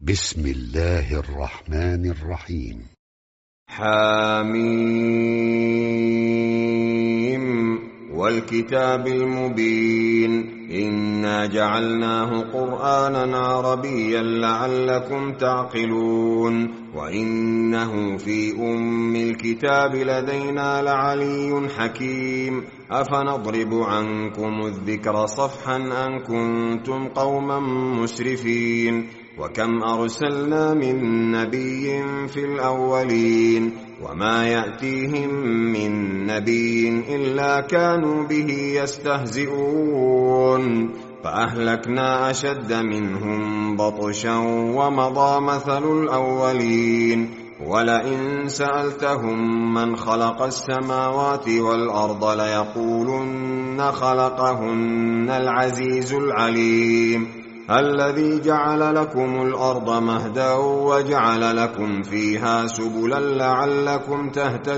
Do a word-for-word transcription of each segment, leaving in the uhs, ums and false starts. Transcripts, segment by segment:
بسم الله الرحمن الرحيم. حاميم والكتاب المبين إنا جعلناه قرآنا عربيا لعلكم تعقلون وإنه في أم الكتاب لدينا لعلي حكيم أفنضرب عنكم الذكر صفحا أن كنتم قوما مسرفين وكم أرسلنا من نبي في الأولين وما يأتيهم من نبي إلا كانوا به يستهزئون فأهلكنا أشد منهم بطشا ومضى مثل الأولين ولئن سألتهم من خلق السماوات والأرض ليقولن خلقهن العزيز العليم الذي جعل لكم الأرض مهدا وجعل لكم فيها سبلا لعلكم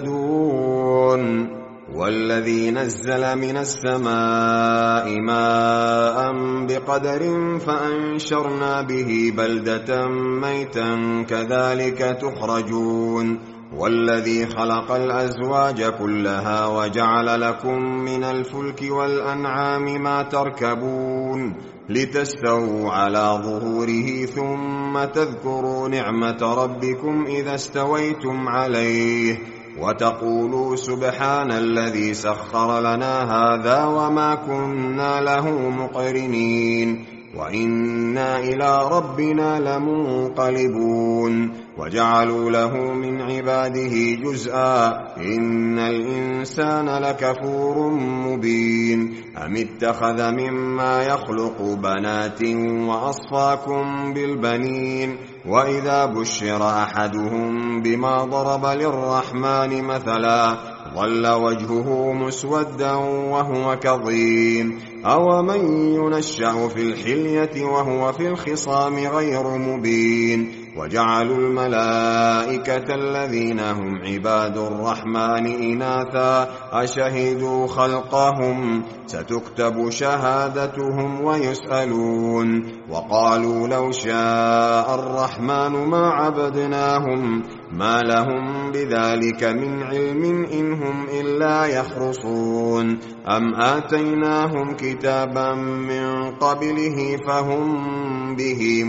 تهتدون والذي نزل من السماء ماء بقدر فأنشرنا به بلدة ميتا كذلك تخرجون والذي خلق الأزواج كلها وجعل لكم من الفلك والأنعام ما تركبون لتستووا على ظهوره ثم تذكروا نعمة ربكم إذا استويتم عليه وتقولوا سبحان الذي سخر لنا هذا وما كنا له مقرنين وإنا إلى ربنا لمنقلبون وجعلوا له من عباده جزءا إن الإنسان لكفور مبين أم اتخذ مما يخلق بنات وأصفاكم بالبنين وإذا بشر أحدهم بما ضرب للرحمن مثلا ظل وجهه مسودا وهو كظيم أومن ينشأ في الحلية وهو في الخصام غير مبين وجعلوا الملائكة الذين هم عباد الرحمن إناثا أشهدوا خلقهم ستكتب شهادتهم ويسألون وقالوا لو شاء الرحمن ما عبدناهم ما لهم بذلك من علم إن هم إلا يخرصون أم آتيناهم كتابا من قبله فهم به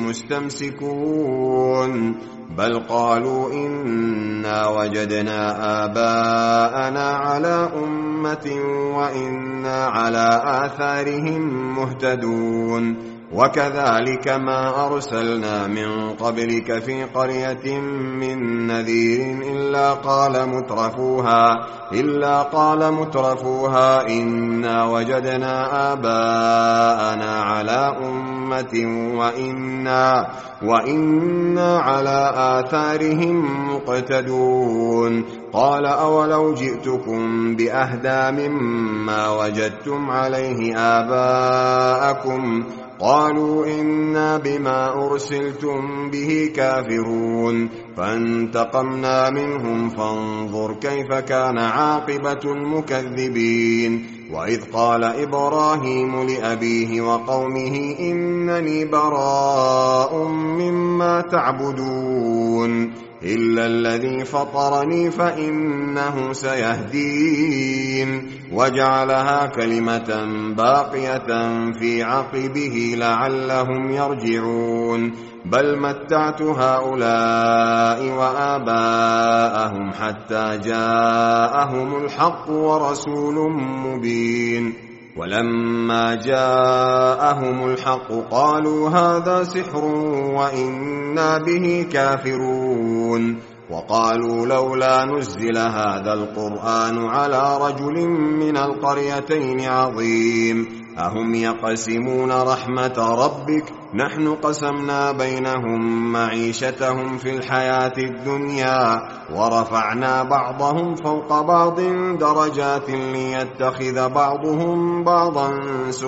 مستمسكون بل قالوا إنا وجدنا آباءنا على أمة وإنا على آثارهم مهتدون وكذلك ما أرسلنا من قبلك في قرية من نذير إلا قال مترفوها إلا قال مترفوها إنا وجدنا آباءنا على أمة وإنا وإنا على آثارهم مقتدون قال أولو جئتكم بأهدى مما وجدتم عليه آباءكم قالوا إنا بما أرسلتم به كافرون فانتقمنا منهم فانظر كيف كان عاقبة المكذبين وإذ قال إبراهيم لأبيه وقومه إنني براء مما تعبدون إلا الذي فطرني فإنه سيهدين وجعلها كلمة باقية في عقبه لعلهم يرجعون بل متعت هؤلاء وآباءهم حتى جاءهم الحق ورسول مبين ولما جاءهم الحق قالوا هذا سحر وإنا به كافرون وقالوا لولا نزل هذا القرآن على رجل من القريتين عظيم أهم يقسمون رحمة ربك نحن قسمنا بينهم معيشتهم في الحياة الدنيا ورفعنا بعضهم فوق بعض درجات ليتخذ بعضهم بعضا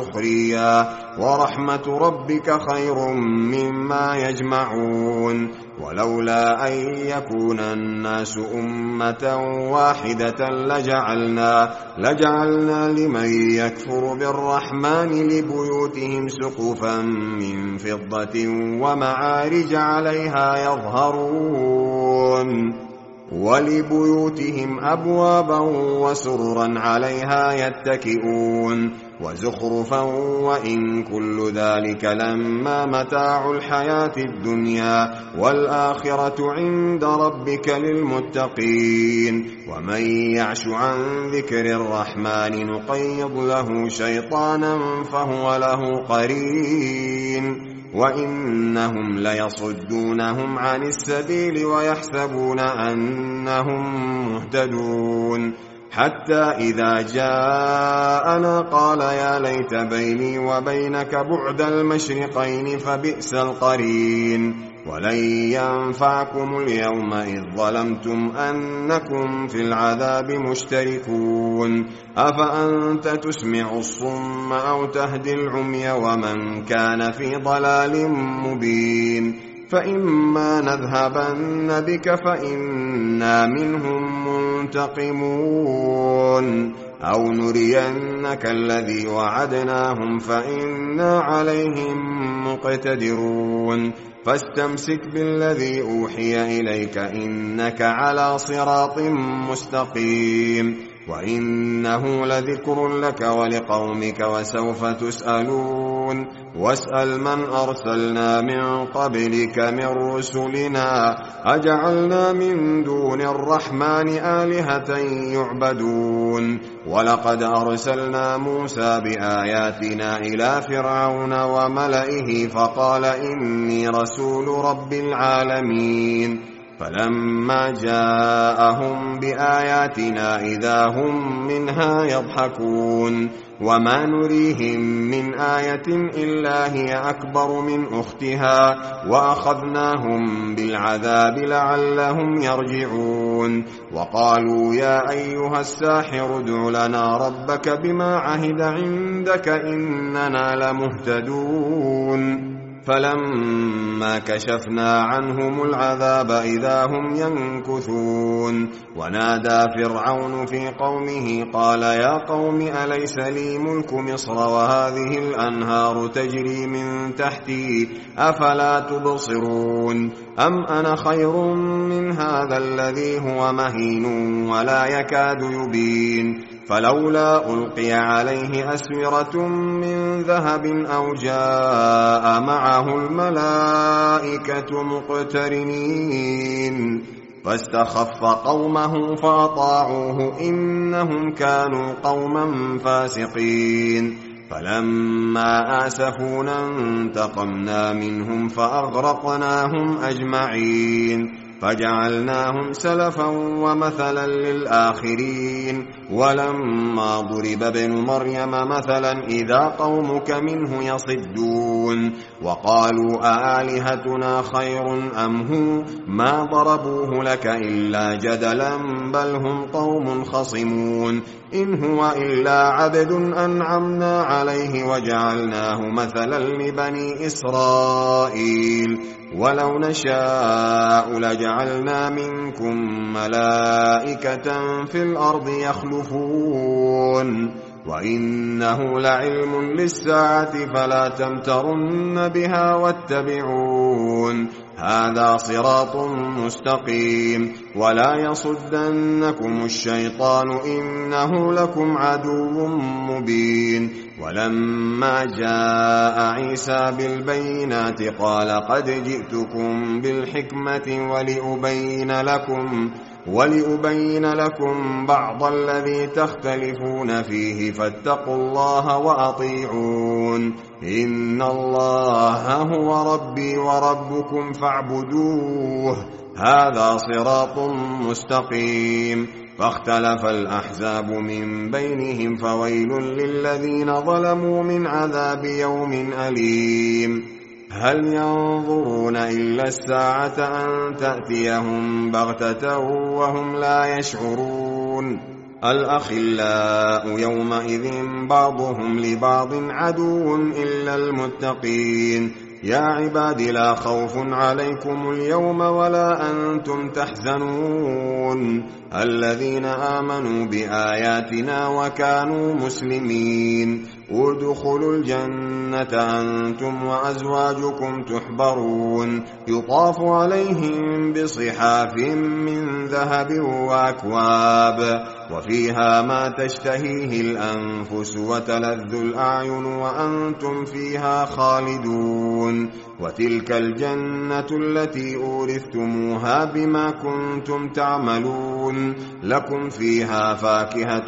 سخريا ورحمة ربك خير مما يجمعون ولولا أن يكون الناس أمة واحدة لجعلنا, لجعلنا لمن يكفر بالرحمن لبيوتهم سقفا من فضة ومعارج عليها يظهرون ولبيوتهم أبوابا وسررا عليها يتكئون وزخرفا وإن كل ذلك لما متاع الحياة الدنيا والآخرة عند ربك للمتقين ومن يعش عن ذكر الرحمن نقيض له شيطانا فهو له قرين وإنهم ليصدونهم عن السبيل ويحسبون أنهم مهتدون حتى إذا جاءنا قال يا ليت بيني وبينك بعد المشرقين فبئس القرين ولن ينفعكم اليوم إذ ظلمتم أنكم في العذاب مشتركون أفأنت تسمع الصم أو تهدي العمي ومن كان في ضلال مبين فإما نذهبن بك فإنا منهم منتقمون أو نرينك الذي وعدناهم فإنا عليهم مقتدرون فاستمسك بالذي أوحي إليك إنك على صراط مستقيم وإنه لذكر لك ولقومك وسوف تسألون واسأل من أرسلنا من قبلك من رسلنا أجعلنا من دون الرحمن آلهة يعبدون ولقد أرسلنا موسى بآياتنا إلى فرعون وملئه فقال إني رسول رب العالمين فلما جاءهم بآياتنا إذا هم منها يضحكون وما نريهم من آية إلا هي أكبر من أختها وأخذناهم بالعذاب لعلهم يرجعون وقالوا يا أيها الساحر ادع لنا ربك بما عهد عندك إننا لمهتدون فلما كشفنا عنهم العذاب إذا هم ينكثون ونادى فرعون في قومه قال يا قوم أليس لي ملك مصر وهذه الأنهار تجري من تحتي أفلا تبصرون أم أنا خير من هذا الذي هو مهين ولا يكاد يبين فلولا ألقي عليه أسورة من ذهب أو جاء معه الملائكة مقترنين فاستخف قومه فأطاعوه إنهم كانوا قوما فاسقين فلما آسفونا انتقمنا منهم فأغرقناهم أجمعين فجعلناهم سلفا ومثلا للآخرين ولما ضرب ابن مريم مثلا إذا قومك منه يصدون وقالوا أآلهتنا خير أم هو ما ضربوه لك إلا جدلا بل هم قوم خصمون إن هو إلا عبد أنعمنا عليه وجعلناه مثلا لبني إسرائيل ولو نشاء لجعلنا منكم ملائكة في الأرض يخلفون وإنه لعلم للساعة فلا تمترن بها واتبعون هذا صراط مستقيم ولا يصدنكم الشيطان إنه لكم عدو مبين ولما جاء عيسى بالبينات قال قد جئتكم بالحكمة ولأبين لكم ولأبين لكم بعض الذي تختلفون فيه فاتقوا الله وأطيعون إن الله هو ربي وربكم فاعبدوه هذا صراط مستقيم فاختلف الأحزاب من بينهم فويل للذين ظلموا من عذاب يوم أليم هل ينظرون إلا الساعة أن تأتيهم بغتة وهم لا يشعرون الأخلاء يومئذ بعضهم لبعض عدو إلا المتقين يا عباد لا خوف عليكم اليوم ولا أنتم تحزنون الذين آمنوا بآياتنا وكانوا مسلمين ادخلوا الجنة أنتم وأزواجكم تحبرون يطاف عليهم بصحاف من ذهب وأكواب وفيها ما تشتهيه الأنفس وتلذ الأعين وأنتم فيها خالدون وتلك الجنة التي أورثتموها بما كنتم تعملون لكم فيها فاكهة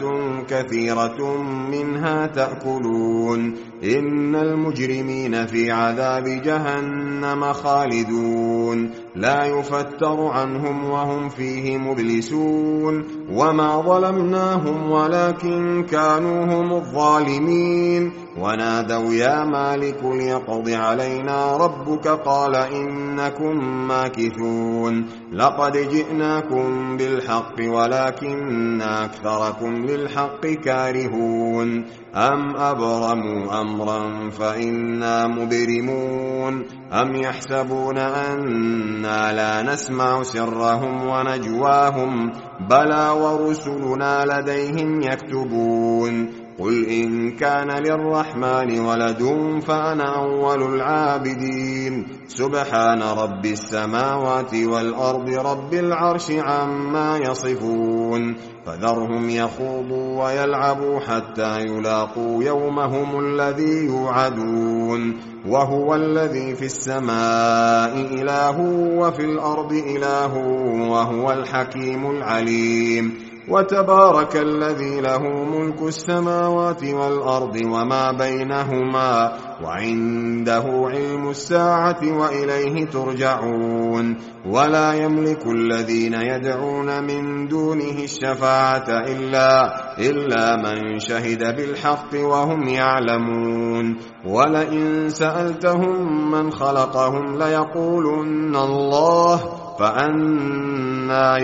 كثيرة منها تأكلون إن المجرمين في عذاب جهنم خالدون لا يفتر عنهم وهم فيه مبلسون وما ظلمناهم ولكن كانوا هم الظالمين ونادوا يا مالك ليقض علينا ربك قال إنكم ماكثون لقد جئناكم بالحق ولكن أكثركم للحق كارهون أم أبرموا أمرا فإنا مبرمون أم يحسبون أنا لا نسمع سرهم ونجواهم بلى ورسلنا لديهم يكتبون قل إن كان للرحمن ولد فأنا أول العابدين سبحان رب السماوات والأرض رب العرش عما يصفون فذرهم يخوضوا ويلعبوا حتى يلاقوا يومهم الذي يوعدون وهو الذي في السماء إله وفي الأرض إله وهو الحكيم العليم وتبارك الذي له ملك السماوات والأرض وما بينهما وعنده علم الساعة وإليه ترجعون ولا يملك الذين يدعون من دونه الشفاعة إلا, إلا من شهد بالحق وهم يعلمون ولئن سألتهم من خلقهم ليقولن الله فأنا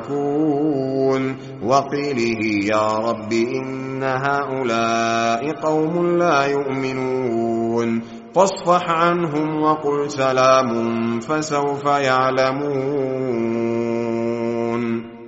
يؤفكون وقيله يا رب إن هؤلاء قوم لا يؤمنون فاصفح عنهم وقل سلام فسوف يعلمون.